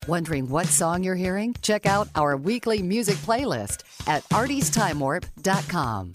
Wondering what song you're hearing? Check out our weekly music playlist at artiesTimeWarp.com.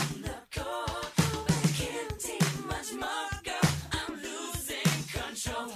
Control.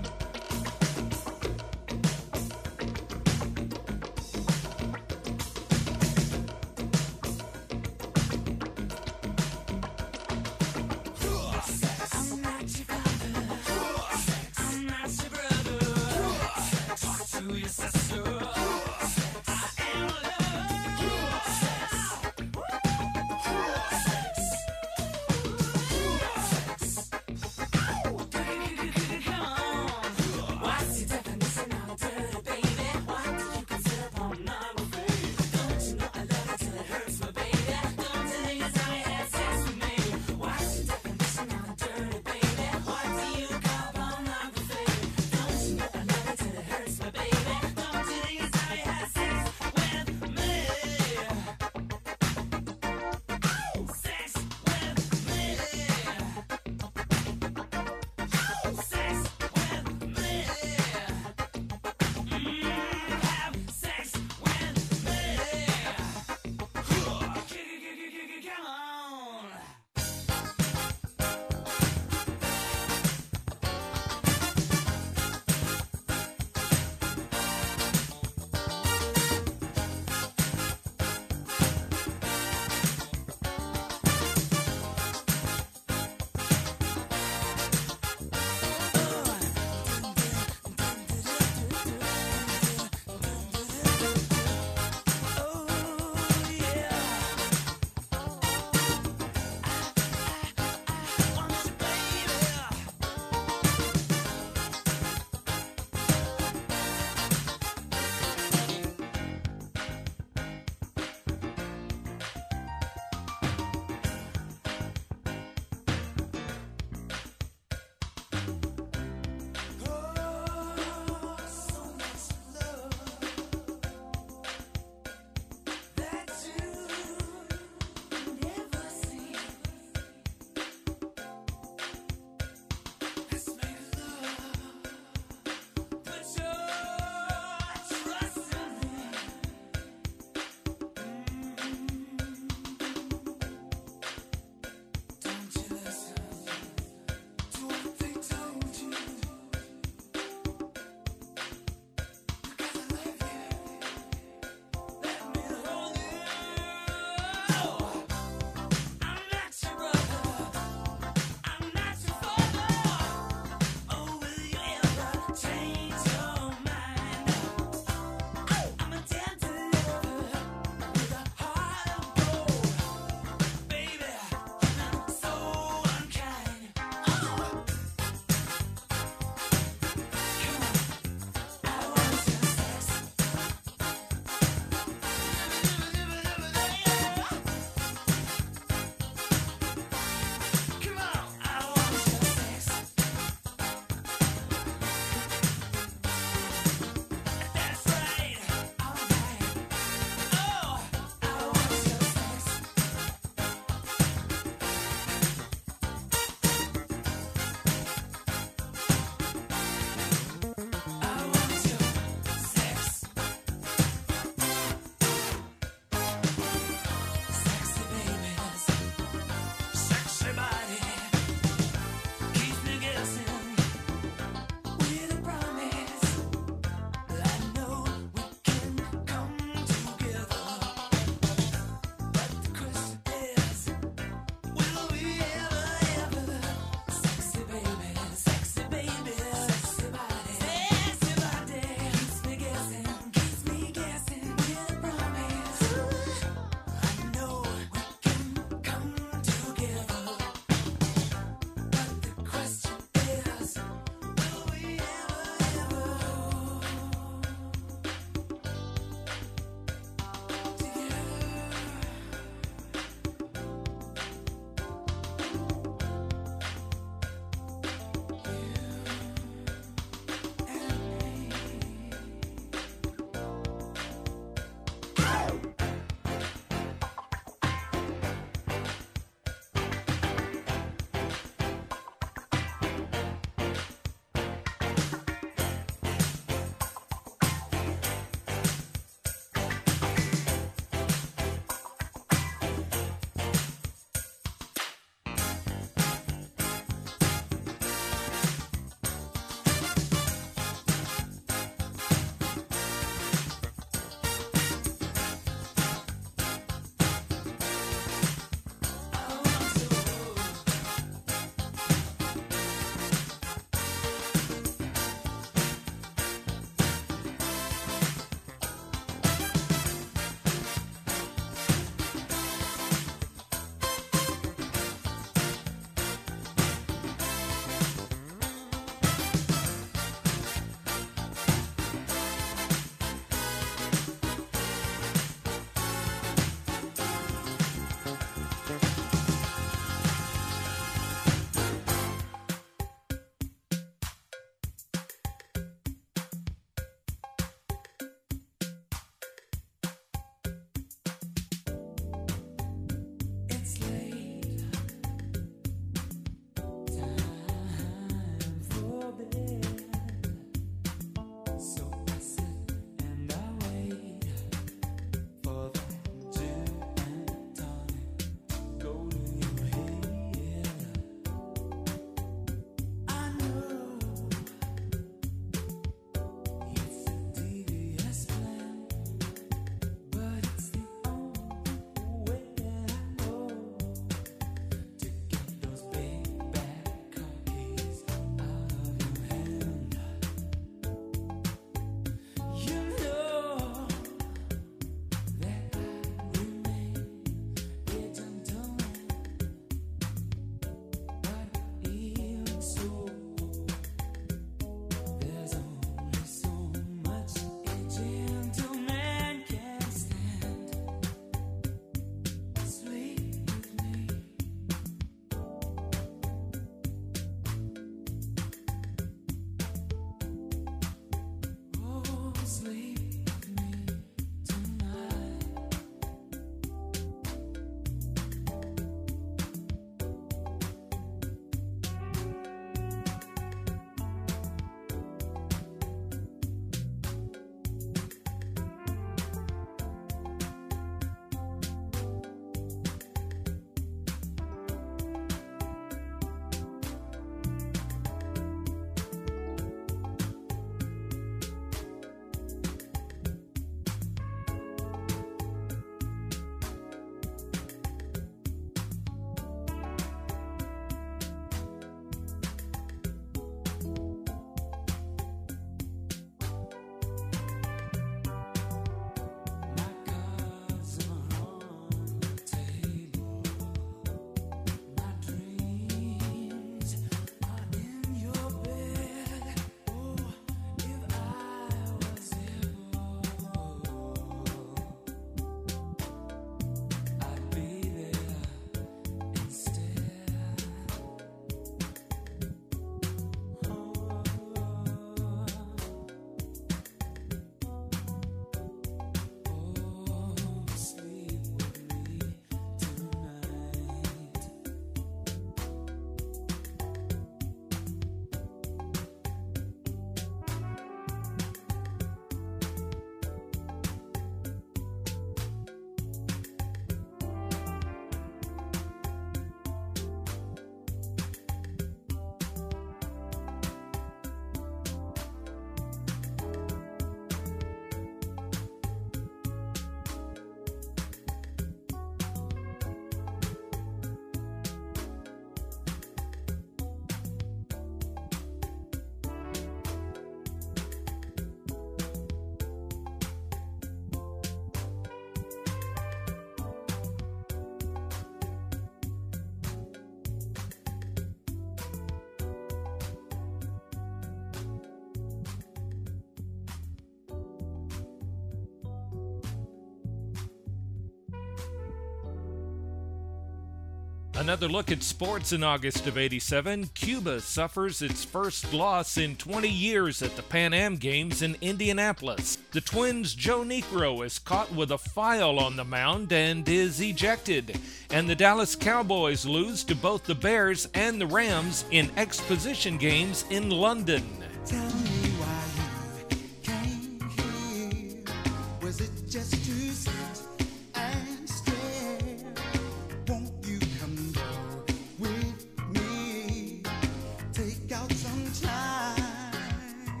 Another look at sports in August of '87. Cuba suffers its first loss in 20 years at the Pan Am Games in Indianapolis. The Twins' Joe Niekro is caught with a file on the mound and is ejected. And the Dallas Cowboys lose to both the Bears and the Rams in exposition games in London. Tell me why you came here. Was it just to sit and stare? Won't you come go with me? Take out some time.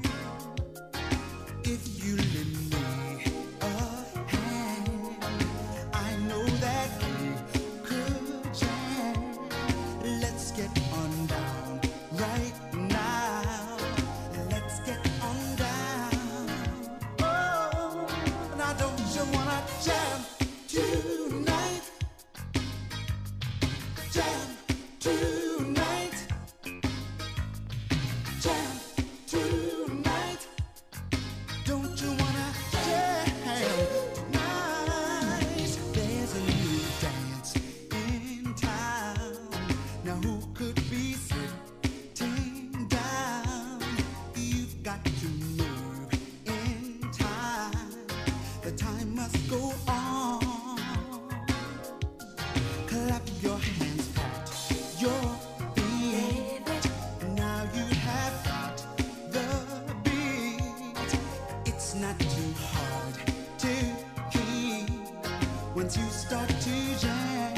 If you lend me a hand, I know that we could jam. Let's get on down right now. Let's get on down. Oh, now don't you wanna jam tonight? Jam tonight. Jam tonight. Don't you wanna jam tonight? There's a new dance in town. Now who could be sitting down? You've got to move in time. The time must go on. Clap your hands at your feet. Now you have got the beat. It's not too hard to keep once you start to jam.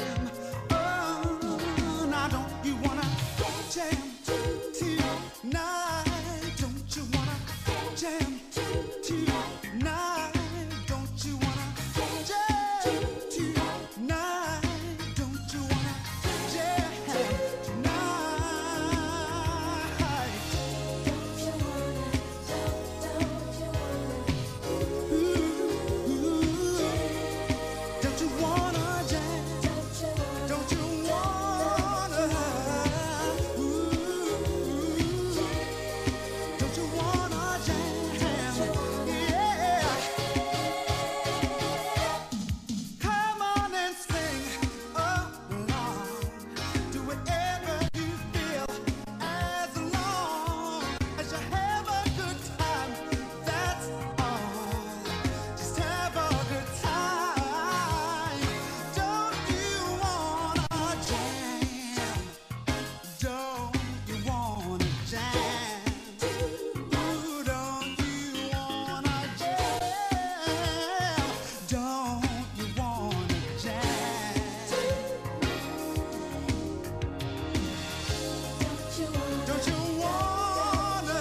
Oh, now don't you wanna jam tonight? Don't you wanna jam tonight? Don't you wanna jam tonight? Don't you wanna jam tonight? Don't you wanna jam? Don't you wanna? Don't you wanna jam? Yeah. Come on and sing along. Do whatever you feel, as long as you have a good time. That's all. Just have a good time. Don't you wanna jam? Don't you wanna jam? Ooh, don't you wanna jam? Don't you wanna jam? Don't you wanna?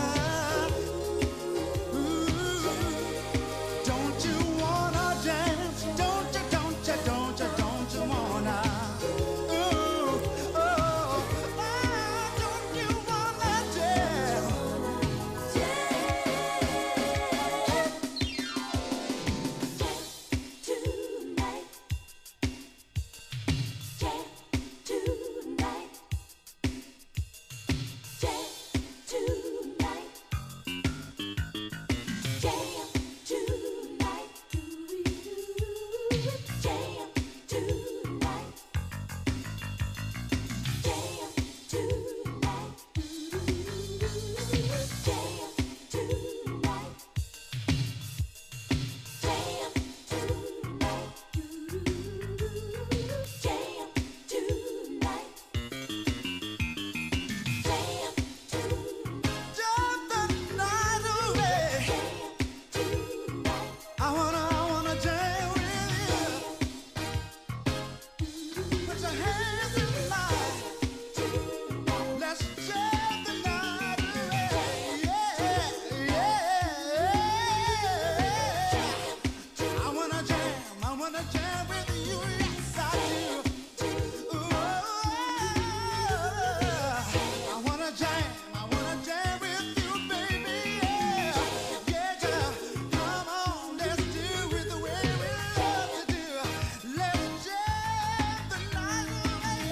Ooh, don't you wanna dance? Don't you wanna? Ooh, oh, don't you wanna dance? Jam the night away. I wanna jam with you. Put your hands in mine. Let's jam the night away. Yeah. I wanna jam with you. Yes, I do. Ooh, I wanna jam with you, baby. Yeah, come on, let's do it the way we love to do. Let's jam the night away.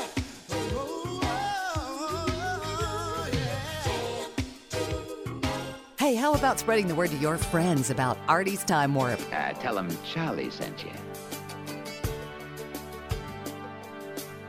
Yeah. Hey, how about spreading the word to your friends about Artie's Time Warp? Tell them Charlie sent you.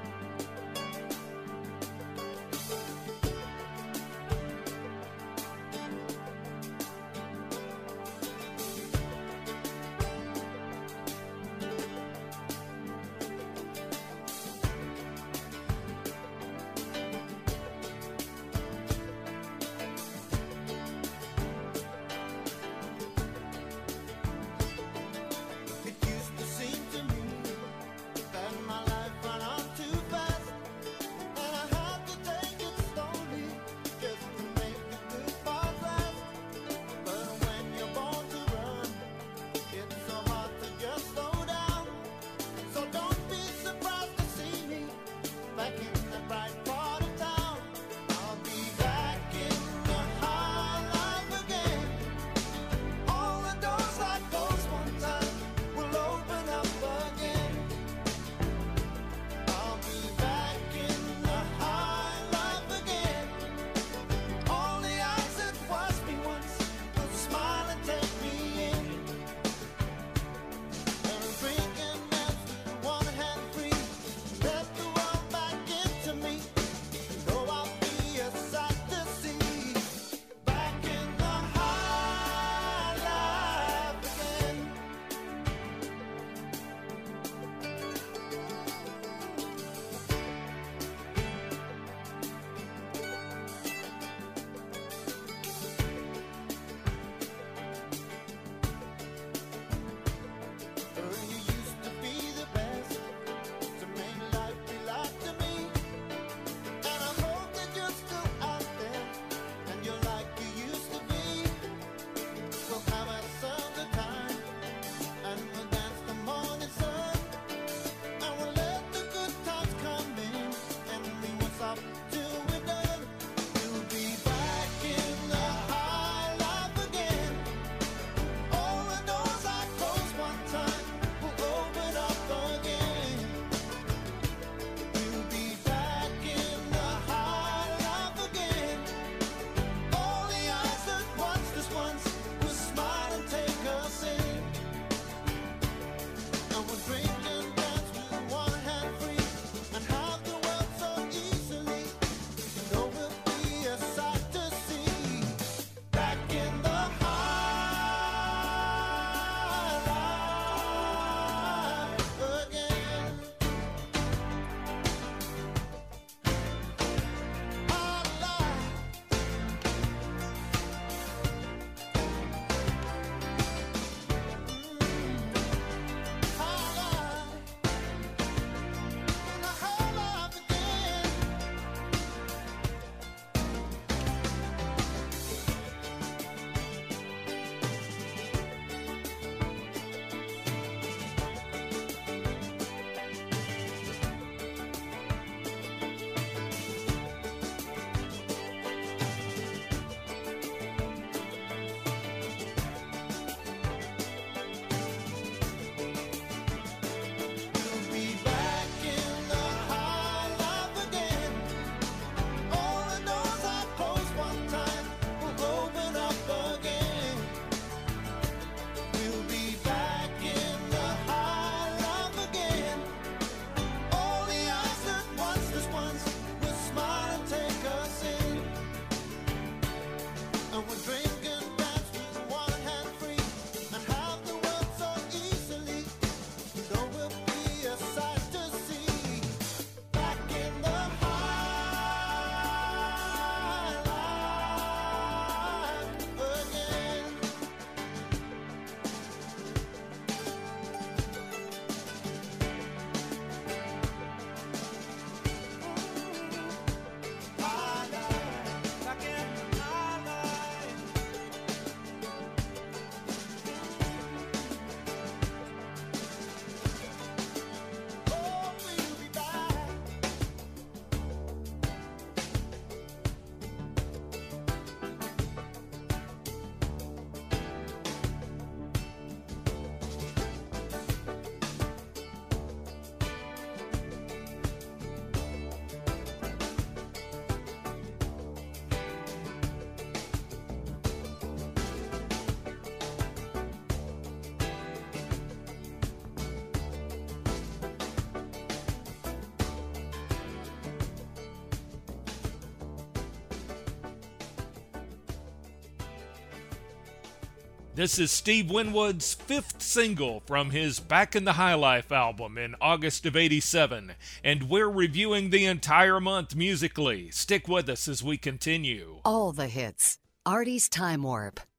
This is Steve Winwood's fifth single from his Back in the High Life album in August of '87, and we're reviewing the entire month musically. Stick with us as we continue. All the hits. Artie's Time Warp.